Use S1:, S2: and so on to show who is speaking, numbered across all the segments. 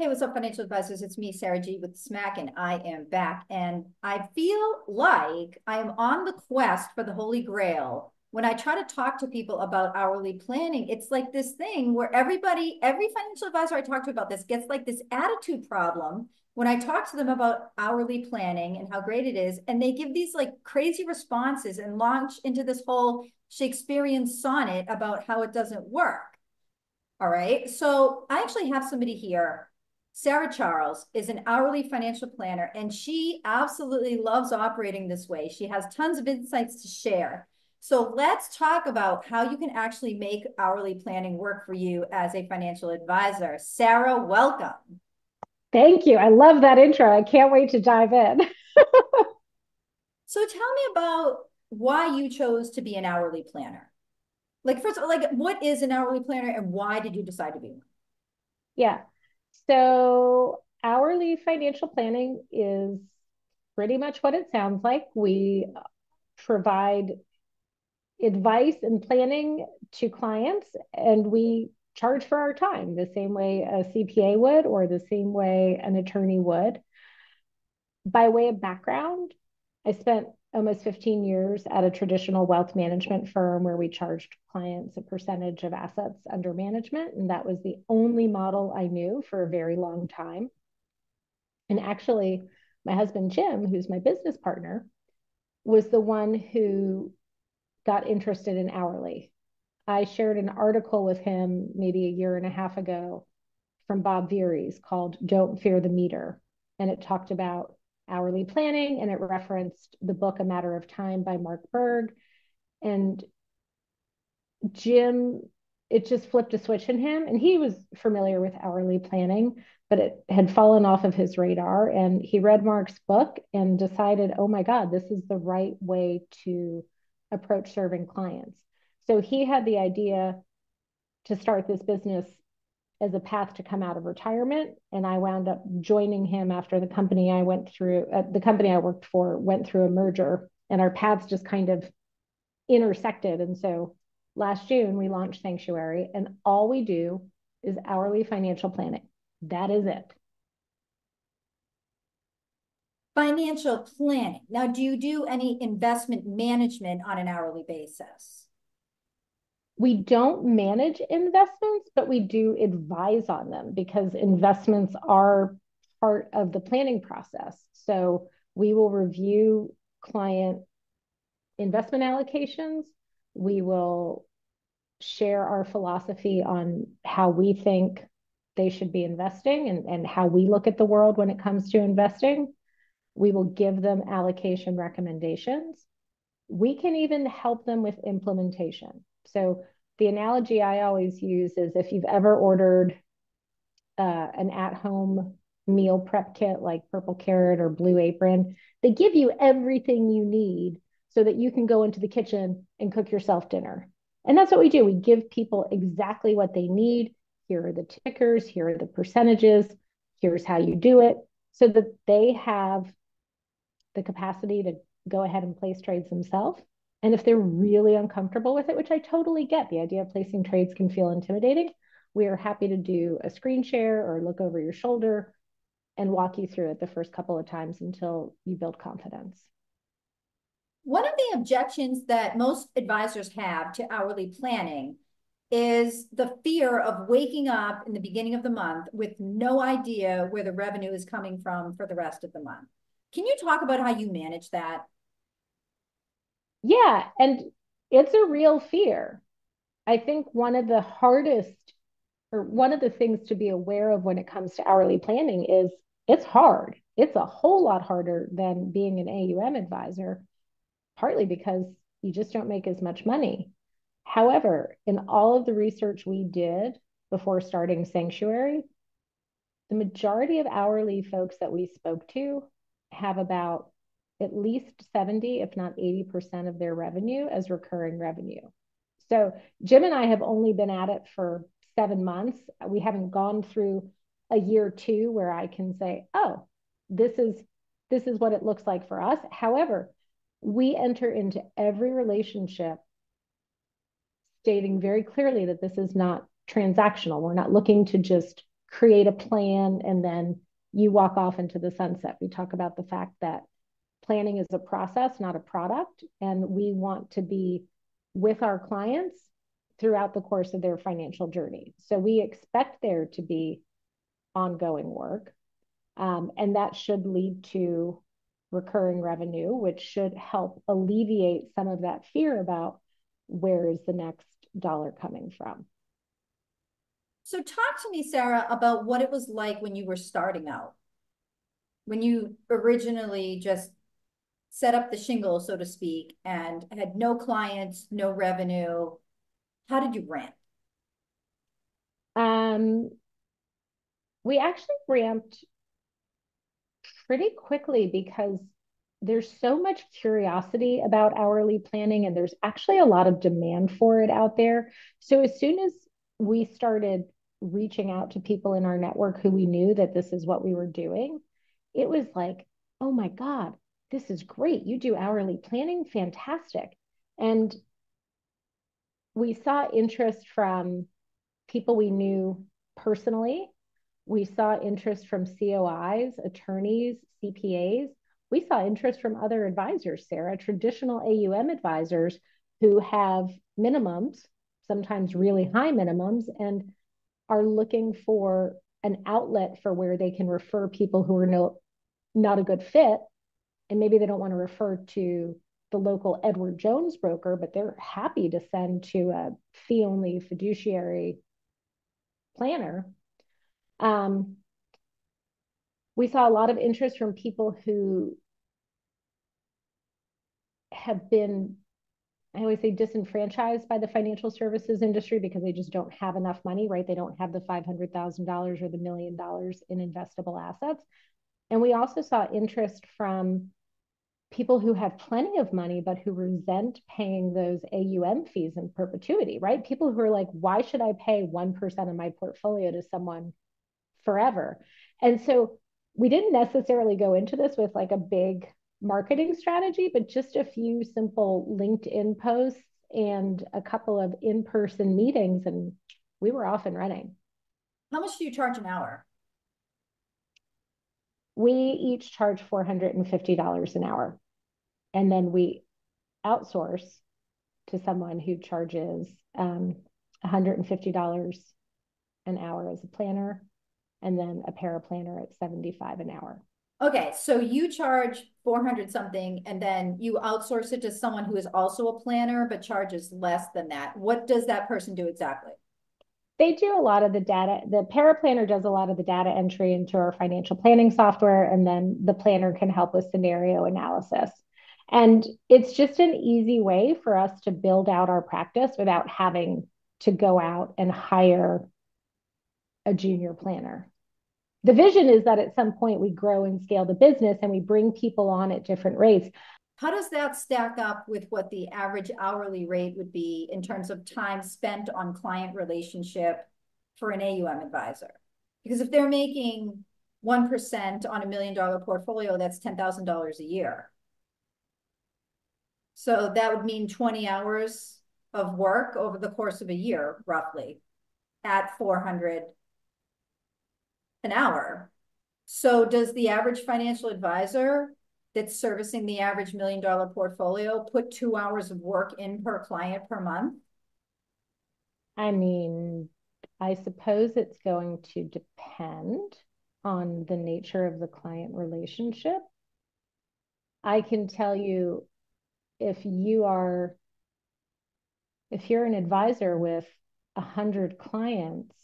S1: Hey, what's up, financial advisors? It's me, Sarah G with Smack, and I am back. And I feel like I am on the quest for the Holy Grail. When I try to talk to people about hourly planning, it's like this thing where every financial advisor I talk to about this gets like this attitude problem when I talk to them about hourly planning and how great it is. And they give these like crazy responses and launch into this whole Shakespearean sonnet about how it doesn't work. All right. So I actually have somebody here. Sarah Charles is an hourly financial planner, and she absolutely loves operating this way. She has tons of insights to share. So let's talk about how you can actually make hourly planning work for you as a financial advisor. Sarah, welcome.
S2: Thank you. I love that intro. I can't wait to dive in.
S1: So tell me about why you chose to be an hourly planner. Like, first of all, like, what is an hourly planner and why did you decide to be one?
S2: Yeah. So, hourly financial planning is pretty much what it sounds like. We provide advice and planning to clients, and we charge for our time the same way a CPA would, or the same way an attorney would. By way of background, I spent almost 15 years at a traditional wealth management firm where we charged clients a percentage of assets under management. And that was the only model I knew for a very long time. And actually, my husband, Jim, who's my business partner, was the one who got interested in hourly. I shared an article with him maybe a year and a half ago from Bob Veeries called Don't Fear the Meter. And it talked about hourly planning and it referenced the book A Matter of Time by Mark Berg. And Jim, it just flipped a switch in him. And he was familiar with hourly planning, but it had fallen off of his radar. And he read Mark's book and decided, oh my God, this is the right way to approach serving clients. So he had the idea to start this business as a path to come out of retirement. And I wound up joining him after the company I worked for went through a merger, and our paths just kind of intersected. And so last June, we launched Sanctuary, and all we do is hourly financial planning. That is it.
S1: Financial planning. Now, do you do any investment management on an hourly basis?
S2: We don't manage investments, but we do advise on them because investments are part of the planning process. So we will review client investment allocations. We will share our philosophy on how we think they should be investing and how we look at the world when it comes to investing. We will give them allocation recommendations. We can even help them with implementation. So the analogy I always use is if you've ever ordered an at-home meal prep kit like Purple Carrot or Blue Apron, they give you everything you need so that you can go into the kitchen and cook yourself dinner. And that's what we do. We give people exactly what they need. Here are the tickers, here are the percentages, here's how you do it, so that they have the capacity to go ahead and place trades themselves. And if they're really uncomfortable with it, which I totally get, the idea of placing trades can feel intimidating, we are happy to do a screen share or look over your shoulder and walk you through it the first couple of times until you build confidence.
S1: One of the objections that most advisors have to hourly planning is the fear of waking up in the beginning of the month with no idea where the revenue is coming from for the rest of the month. Can you talk about how you manage that?
S2: Yeah, and it's a real fear. I think one of the hardest or one of the things to be aware of when it comes to hourly planning is it's hard. It's a whole lot harder than being an AUM advisor, partly because you just don't make as much money. However, in all of the research we did before starting Sanctuary, the majority of hourly folks that we spoke to have about at least 70, if not 80% of their revenue as recurring revenue. So Jim and I have only been at it for 7 months. We haven't gone through a year two where I can say, oh, this is this is what it looks like for us. However, we enter into every relationship stating very clearly that this is not transactional. We're not looking to just create a plan, and then you walk off into the sunset. We talk about the fact that planning is a process, not a product. And we want to be with our clients throughout the course of their financial journey. So we expect there to be ongoing work. And that should lead to recurring revenue, which should help alleviate some of that fear about where is the next dollar coming from.
S1: So talk to me, Sarah, about what it was like when you were starting out, when you originally just set up the shingle, so to speak, and had no clients, no revenue. How did you ramp?
S2: Um, we actually ramped pretty quickly because there's so much curiosity about hourly planning, and there's actually a lot of demand for it out there. So as soon as we started reaching out to people in our network who we knew that this is what we were doing, it was like, oh my God, this is great. You do hourly planning, fantastic. And we saw interest from people we knew personally. We saw interest from COIs, attorneys, CPAs. We saw interest from other advisors, Sarah, traditional AUM advisors who have minimums, sometimes really high minimums, and are looking for an outlet for where they can refer people who are not a good fit. And maybe they don't want to refer to the local Edward Jones broker, but they're happy to send to a fee only fiduciary planner. Um, we saw a lot of interest from people who have been, I always say, disenfranchised by the financial services industry because they just don't have enough money, right? They don't have the $500,000 or the $1 million in investable assets. And we also saw interest from people who have plenty of money, but who resent paying those AUM fees in perpetuity, right? People who are like, why should I pay 1% of my portfolio to someone forever? And so we didn't necessarily go into this with like a big marketing strategy, but just a few simple LinkedIn posts and a couple of in-person meetings, and we were off and running.
S1: How much do you charge an hour?
S2: We each charge $450 an hour, and then we outsource to someone who charges $150 an hour as a planner, and then a paraplanner at 75 an hour.
S1: Okay, so you charge 400 something and then you outsource it to someone who is also a planner but charges less than that. What does that person do exactly?
S2: They do a lot of the data. The paraplanner does a lot of the data entry into our financial planning software, and then the planner can help with scenario analysis. And it's just an easy way for us to build out our practice without having to go out and hire a junior planner. The vision is that at some point we grow and scale the business and we bring people on at different rates.
S1: How does that stack up with what the average hourly rate would be in terms of time spent on client relationship for an AUM advisor? Because if they're making 1% on $1 million portfolio, that's $10,000 a year. So that would mean 20 hours of work over the course of a year, roughly, at 400 an hour. So does the average financial advisor that's servicing the average $1 million portfolio put 2 hours of work in per client per month?
S2: I mean, I suppose it's going to depend on the nature of the client relationship. I can tell you if you're an advisor with 100 clients,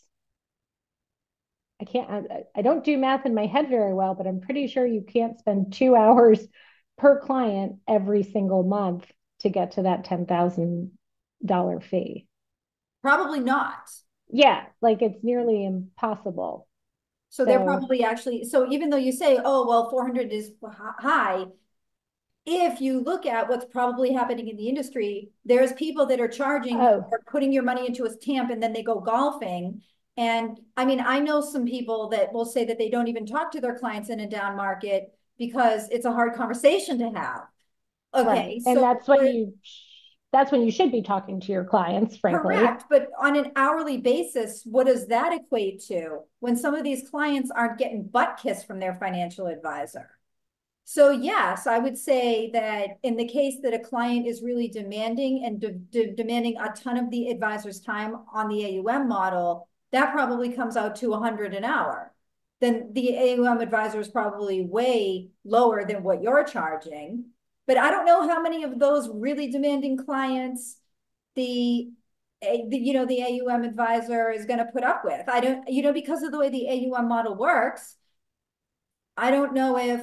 S2: I don't do math in my head very well, but I'm pretty sure you can't spend 2 hours per client every single month to get to that $10,000 fee.
S1: Probably not.
S2: Yeah, like it's nearly impossible.
S1: So they're probably actually, so even though you say, oh, well, 400 is high, if you look at what's probably happening in the industry, there's people that are charging or putting your money into a TAMP and then they go golfing. And I mean, I know some people that will say that they don't even talk to their clients in a down market because it's a hard conversation to have. Okay,
S2: right. And
S1: so
S2: that's when you that's when you should be talking to your clients, frankly.
S1: Correct. But on an hourly basis, what does that equate to when some of these clients aren't getting butt kissed from their financial advisor? So yes, I would say that in the case that a client is really demanding and demanding a ton of the advisor's time on the AUM model, that probably comes out to 100 an hour. Then the AUM advisor is probably way lower than what you're charging. But I don't know how many of those really demanding clients the the AUM advisor is going to put up with. I don't, because of the way the AUM model works, I don't know if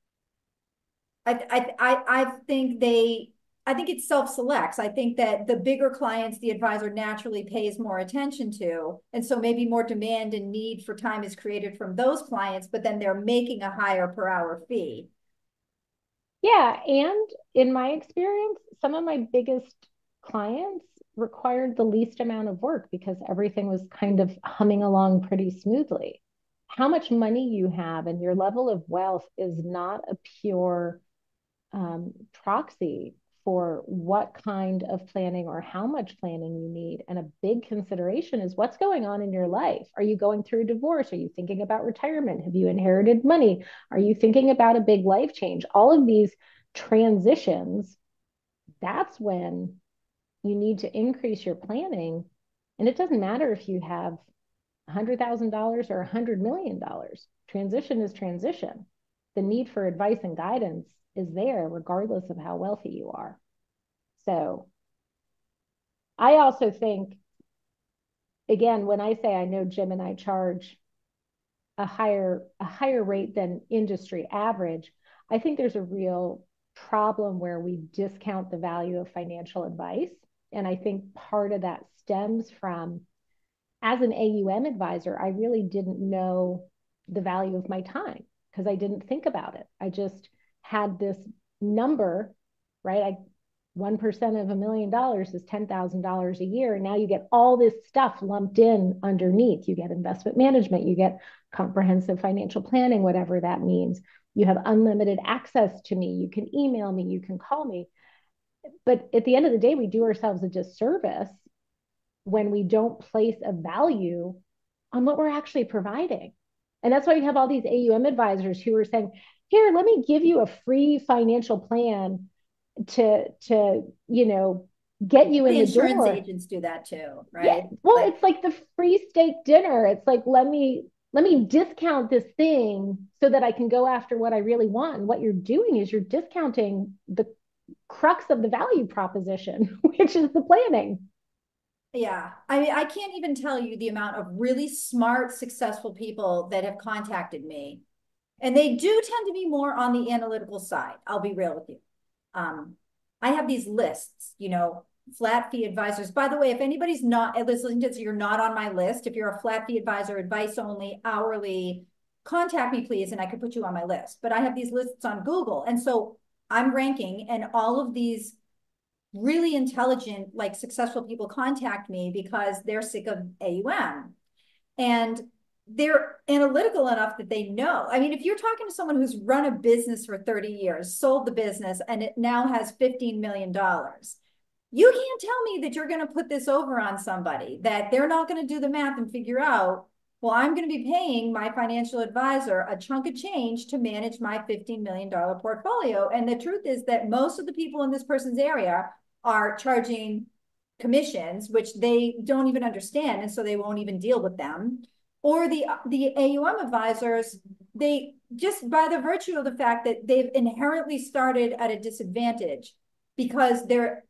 S1: I think it self-selects. I think that the bigger clients, the advisor naturally pays more attention to. And so maybe more demand and need for time is created from those clients, but then they're making a higher per hour fee.
S2: Yeah. And in my experience, some of my biggest clients required the least amount of work because everything was kind of humming along pretty smoothly. How much money you have and your level of wealth is not a pure proxy for what kind of planning or how much planning you need. And a big consideration is what's going on in your life. Are you going through a divorce? Are you thinking about retirement? Have you inherited money? Are you thinking about a big life change? All of these transitions, that's when you need to increase your planning. And it doesn't matter if you have $100,000 or $100 million. Transition is transition. The need for advice and guidance is there regardless of how wealthy you are. So I also think, again, when I say I know Jim and I charge a higher rate than industry average, I think there's a real problem where we discount the value of financial advice. And I think part of that stems from, as an AUM advisor, I really didn't know the value of my time because I didn't think about it. I just had this number, right? 1% of $1 million is $10,000 a year. And now you get all this stuff lumped in underneath. You get investment management, you get comprehensive financial planning, whatever that means. You have unlimited access to me. You can email me, you can call me. But at the end of the day, we do ourselves a disservice when we don't place a value on what we're actually providing. And that's why you have all these AUM advisors who are saying, here, let me give you a free financial plan to get you in
S1: The
S2: the
S1: insurance
S2: door.
S1: agents do that too,
S2: Yeah.
S1: right?
S2: Well,
S1: Like,
S2: it's like the free steak dinner. It's like, let me discount this thing so that I can go after what I really want. And what you're doing is you're discounting the crux of the value proposition, which is the planning.
S1: yeah, I mean, I can't even tell you the amount of really smart, successful people that have contacted me. And they do tend to be more on the analytical side. I'll be real with you. Um, I have these lists, flat fee advisors. By the way, if anybody's not listening to this, you're not on my list. If you're a flat fee advisor, advice only, hourly, contact me, please, and I could put you on my list. But I have these lists on Google. And so I'm ranking, and all of these really intelligent, like successful people contact me because they're sick of AUM. And they're analytical enough that they know. I mean, if you're talking to someone who's run a business for 30 years, sold the business, and it now has $15 million, you can't tell me that you're going to put this over on somebody, that they're not going to do the math and figure out, well, I'm going to be paying my financial advisor a chunk of change to manage my $15 million portfolio. And the truth is that most of the people in this person's area are charging commissions, which they don't even understand, and so they won't even deal with them. Or the AUM advisors, they just by the virtue of the fact that they've inherently started at a disadvantage because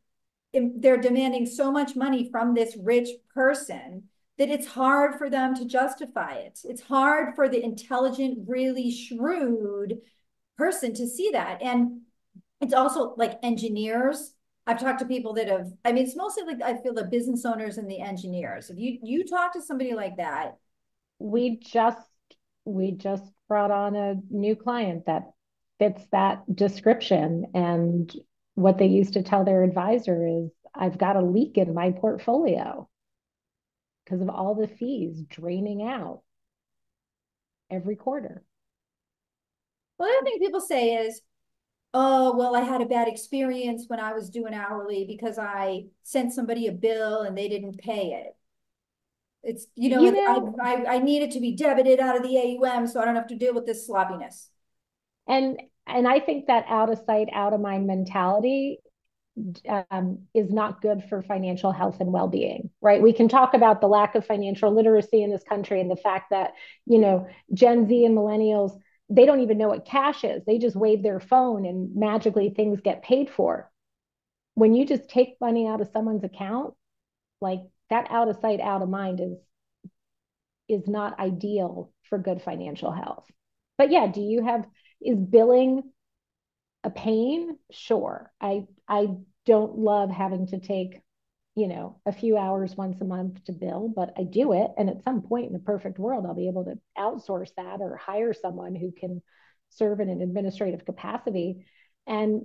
S1: they're demanding so much money from this rich person that it's hard for them to justify it. It's hard for the intelligent, really shrewd person to see that. And it's also like engineers. I've talked to people that have, I mean, it's mostly like I feel the business owners and the engineers. If you talk to somebody like that,
S2: We just we just brought on a new client that fits that description. And what they used to tell their advisor is, I've got a leak in my portfolio because of all the fees draining out every quarter.
S1: well, the other thing people say is oh, well, I had a bad experience when I was doing hourly because I sent somebody a bill and they didn't pay it. It's,
S2: You know,
S1: I need it to be debited out of the AUM so I don't have to deal with this sloppiness.
S2: and I think that out of sight, out of mind mentality is not good for financial health and well-being, right? We can talk about the lack of financial literacy in this country and the fact that, Gen Z and millennials, they don't even know what cash is. They just wave their phone and magically things get paid for. When you just take money out of someone's account, like that out of sight, out of mind is not ideal for good financial health. But yeah, is billing a pain? Sure. I don't love having to take, a few hours once a month to bill, but I do it. And at some point in the perfect world, I'll be able to outsource that or hire someone who can serve in an administrative capacity. And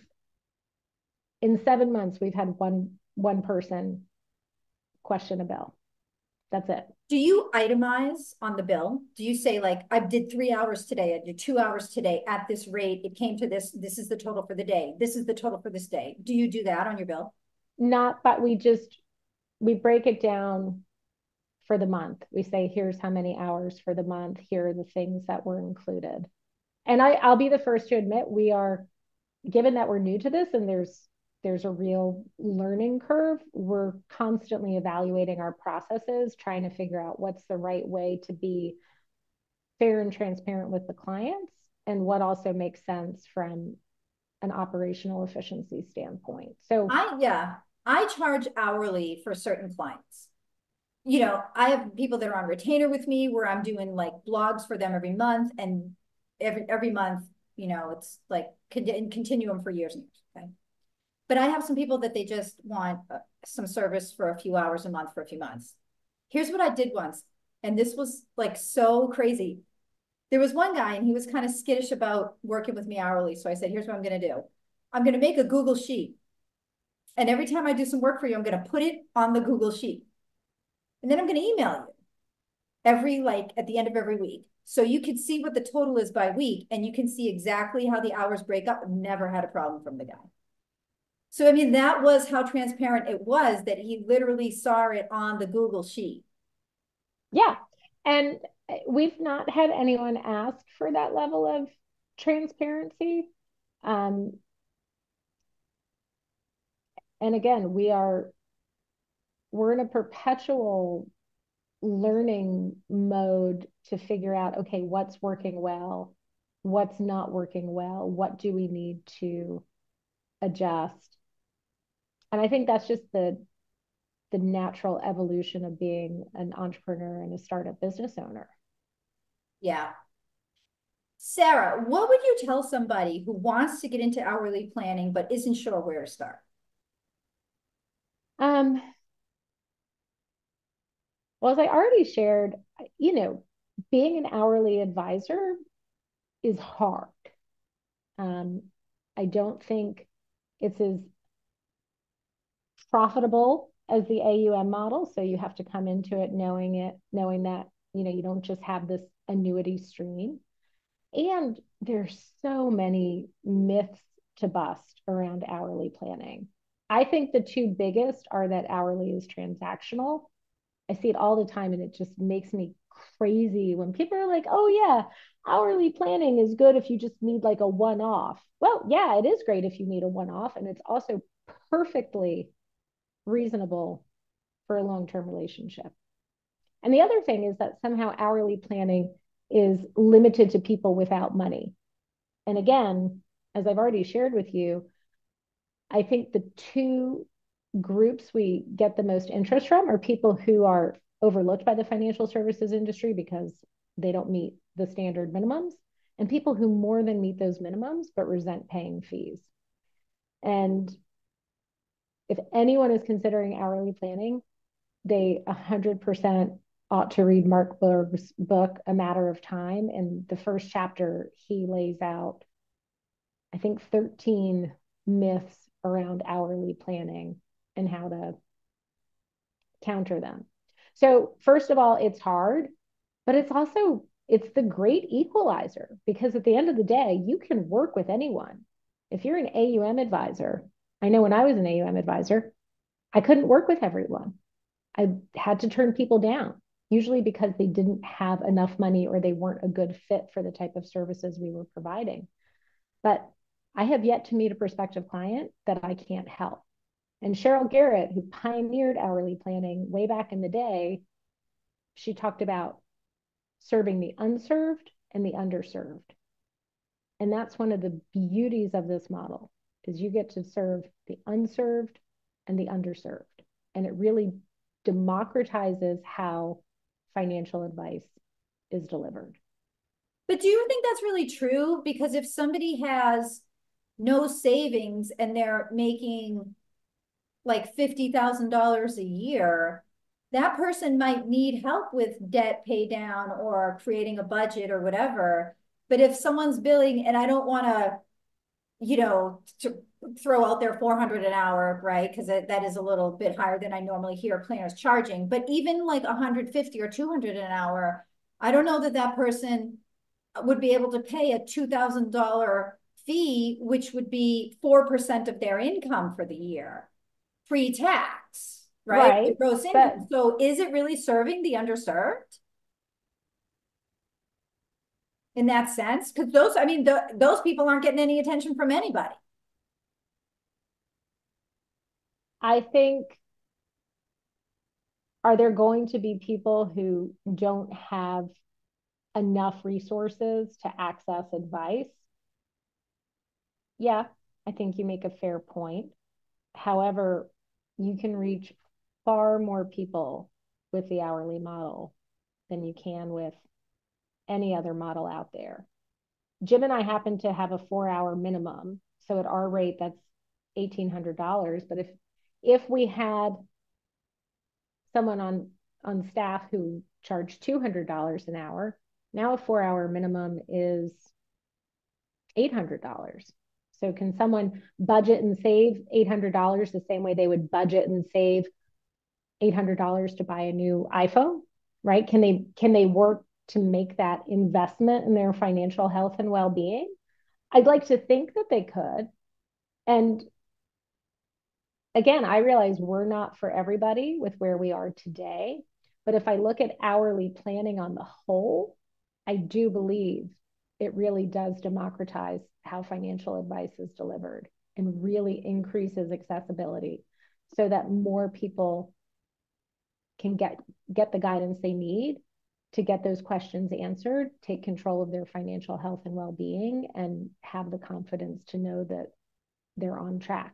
S2: in 7 months, we've had one person question a bill. That's it.
S1: Do you itemize on the bill? Do you say like, I did 3 hours today, I did 2 hours today at this rate, it came to this is the total for the day, this is the total for this day. Do you do that on your bill?
S2: Not, but we break it down for the month. We say, here's how many hours for the month. Here are the things that were included. And I'll be the first to admit given that we're new to this and there's a real learning curve, we're constantly evaluating our processes, trying to figure out what's the right way to be fair and transparent with the clients and what also makes sense from an operational efficiency standpoint. So
S1: Yeah, I charge hourly for certain clients. I have people that are on retainer with me where I'm doing like blogs for them every month, and every month, it's like in continuum for years and years. Okay. But I have some people that they just want some service for a few hours a month for a few months. Here's what I did once, and this was like so crazy. There was one guy and he was kind of skittish about working with me hourly. So I said, here's what I'm going to do. I'm going to make a Google Sheet. And every time I do some work for you, I'm going to put it on the Google Sheet. And then I'm going to email you at the end of every week. So you can see what the total is by week and you can see exactly how the hours break up. Never had a problem from the guy. So, I mean, that was how transparent it was, that he literally saw it on the Google Sheet.
S2: yeah. And we've not had anyone ask for that level of transparency. Um, and again, we're in a perpetual learning mode to figure out, okay, what's working well, what's not working well, what do we need to adjust. And I think that's just the natural evolution of being an entrepreneur and a startup business owner.
S1: Yeah. Sarah, what would you tell somebody who wants to get into hourly planning but isn't sure where to start?
S2: Um, well, as I already shared, being an hourly advisor is hard. Um, I don't think it's as profitable as the AUM model. So you have to come into it knowing that, you don't just have this annuity stream. And there's so many myths to bust around hourly planning. I think the two biggest are that hourly is transactional. I see it all the time and it just makes me crazy when people are like, oh, yeah, hourly planning is good if you just need like a one off. Well, yeah, it is great if you need a one off. And it's also perfectly reasonable for a long term relationship. And the other thing is that somehow hourly planning is limited to people without money. And again, as I've already shared with you, I think the two groups we get the most interest from are people who are overlooked by the financial services industry because they don't meet the standard minimums, and people who more than meet those minimums but resent paying fees. And if anyone is considering hourly planning, they 100% ought to read Mark Berg's book, A Matter of Time. In the first chapter, he lays out, I think, 13 myths around hourly planning and how to counter them. So first of all, it's hard, but it's the great equalizer because at the end of the day, you can work with anyone. If you're an AUM advisor, I know when I was an AUM advisor, I couldn't work with everyone. I had to turn people down, usually because they didn't have enough money or they weren't a good fit for the type of services we were providing. But I have yet to meet a prospective client that I can't help. And Cheryl Garrett, who pioneered hourly planning way back in the day, she talked about serving the unserved and the underserved. And that's one of the beauties of this model is you get to serve the unserved and the underserved. And it really democratizes how financial advice is delivered.
S1: But do you think that's really true? Because if somebody has no savings and they're making like $50,000 a year, that person might need help with debt pay down or creating a budget or whatever. But if someone's billing, and I don't want to throw out there 400 an hour, right? Because that is a little bit higher than I normally hear planners charging. But even like 150 or 200 an hour, I don't know that that person would be able to pay a $2,000 fee, which would be 4% of their income for the year, pre-tax, right? The
S2: Right.
S1: gross
S2: But
S1: income. So is it really serving the underserved in that sense? Because those people aren't getting any attention from anybody.
S2: I think, are there going to be people who don't have enough resources to access advice? Yeah, I think you make a fair point. However, you can reach far more people with the hourly model than you can with any other model out there. Jim and I happen to have a 4-hour minimum. So at our rate, that's $1,800. But if we had someone on staff who charged $200 an hour, now a 4-hour minimum is $800. So can someone budget and save $800 the same way they would budget and save $800 to buy a new iPhone? Right? Can they work to make that investment in their financial health and well-being? I'd like to think that they could. And again, I realize we're not for everybody with where we are today. But if I look at hourly planning on the whole, I do believe it really does democratize how financial advice is delivered and really increases accessibility so that more people can get the guidance they need to get those questions answered, take control of their financial health and well-being, and have the confidence to know that they're on track.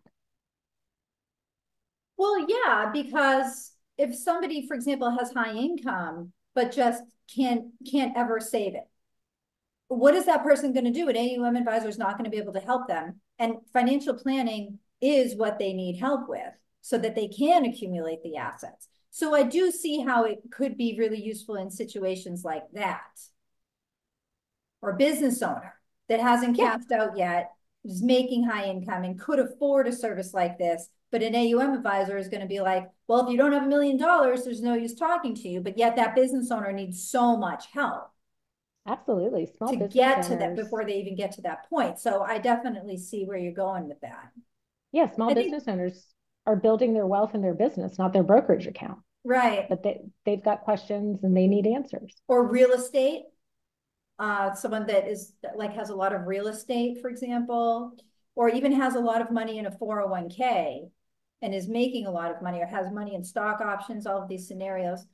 S1: Well, yeah, because if somebody, for example, has high income but just can't ever save it, what is that person going to do? An AUM advisor is not going to be able to help them. And financial planning is what they need help with so that they can accumulate the assets. So I do see how it could be really useful in situations like that. Or business owner that hasn't
S2: Yeah,
S1: cashed out yet, is making high income and could afford a service like this. But an AUM advisor is going to be like, well, if you don't have $1 million, there's no use talking to you. But yet that business owner needs so much help
S2: absolutely. Small
S1: to
S2: business
S1: get to that
S2: owners.
S1: before they even get to that point. So I definitely see where you're going with that.
S2: Yeah, small
S1: I think,
S2: business owners are building their wealth in their business, not their brokerage account.
S1: right.
S2: But they've got questions and they need answers.
S1: Or real estate. Someone that is like has a lot of real estate, for example, or even has a lot of money in a 401k and is making a lot of money or has money in stock options, all of these scenarios.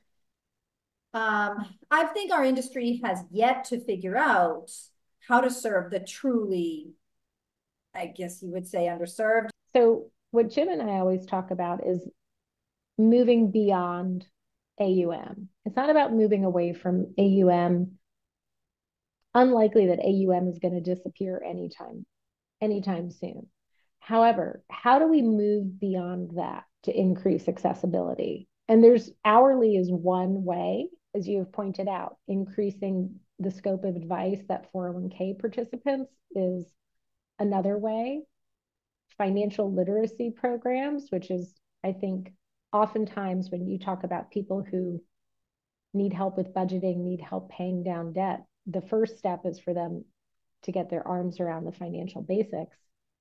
S1: I think our industry has yet to figure out how to serve the truly, I guess you would say, underserved.
S2: So, what Jim and I always talk about is moving beyond AUM. It's not about moving away from AUM. Unlikely that AUM is going to disappear anytime soon. However, how do we move beyond that to increase accessibility? And there's hourly is one way, as you have pointed out, increasing the scope of advice that 401k participants is another way. Financial literacy programs, which is, I think, oftentimes when you talk about people who need help with budgeting, need help paying down debt, the first step is for them to get their arms around the financial basics.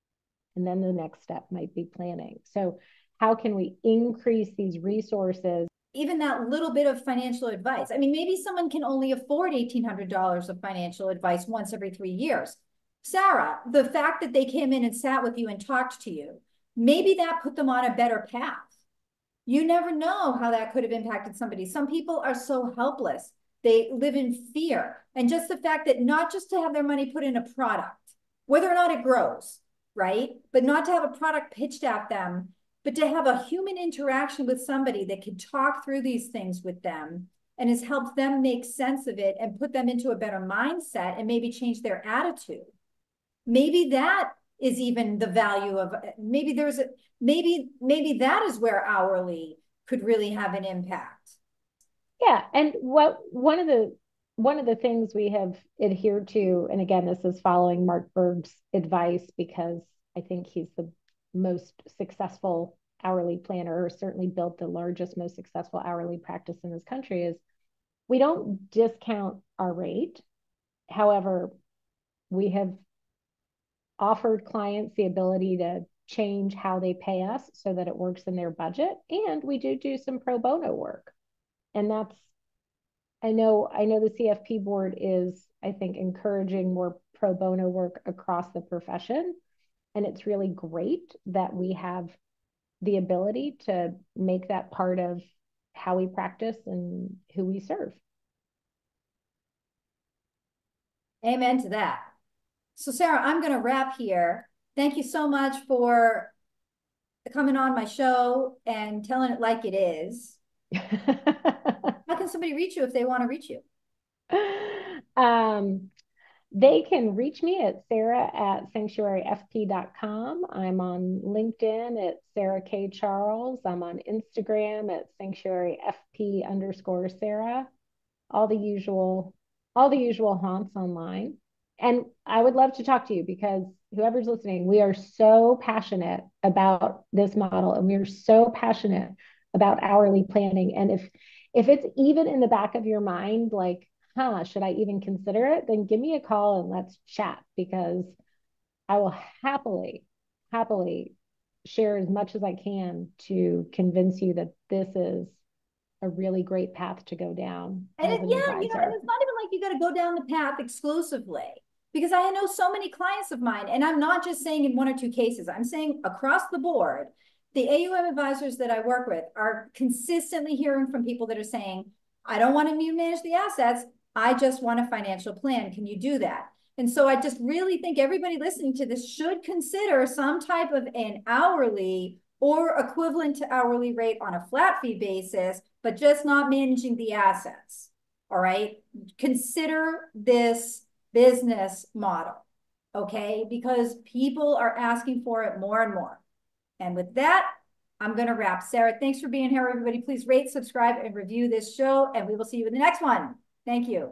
S2: And then the next step might be planning. So how can we increase these resources?
S1: Even that little bit of financial advice. I mean, maybe someone can only afford $1,800 of financial advice once every 3 years. Sarah, the fact that they came in and sat with you and talked to you, maybe that put them on a better path. You never know how that could have impacted somebody. Some people are so helpless. They live in fear. And just the fact that not just to have their money put in a product, whether or not it grows, right? But not to have a product pitched at them, but to have a human interaction with somebody that can talk through these things with them and has helped them make sense of it and put them into a better mindset and maybe change their attitude. Maybe that is even the value of, maybe there's a, maybe that is where hourly could really have an impact.
S2: Yeah, and what one of the things we have adhered to, and again, this is following Mark Berg's advice because I think he's the most successful hourly planner, or certainly built the largest, most successful hourly practice in this country, is we don't discount our rate. However, we have offered clients the ability to change how they pay us so that it works in their budget. And we do some pro bono work. And that's, I know the CFP board is, I think, encouraging more pro bono work across the profession. And it's really great that we have the ability to make that part of how we practice and who we serve.
S1: Amen to that. So Sarah, I'm going to wrap here. Thank you so much for coming on my show and telling it like it is. How can somebody reach you if they want to reach you?
S2: um, they can reach me at sarah@sanctuaryfp.com. I'm on LinkedIn at Sarah K. Charles. I'm on Instagram at sanctuaryfp_Sarah. All the usual, all the usual haunts online. And I would love to talk to you because whoever's listening, we are so passionate about this model and we are so passionate about hourly planning. And if it's even in the back of your mind, like, should I even consider it? Then give me a call and let's chat because I will happily share as much as I can to convince you that this is a really great path to go down
S1: And
S2: as an advisor.
S1: and it's not even like you got to go down the path exclusively because I know so many clients of mine, and I'm not just saying in one or two cases, I'm saying across the board, the AUM advisors that I work with are consistently hearing from people that are saying, I don't want to manage the assets. I just want a financial plan. Can you do that? And so I just really think everybody listening to this should consider some type of an hourly or equivalent to hourly rate on a flat fee basis, but just not managing the assets. All right. Consider this business model. Okay. Because people are asking for it more and more. And with that, I'm going to wrap. Sarah, thanks for being here, everybody. Please rate, subscribe, and review this show, and we will see you in the next one. Thank you.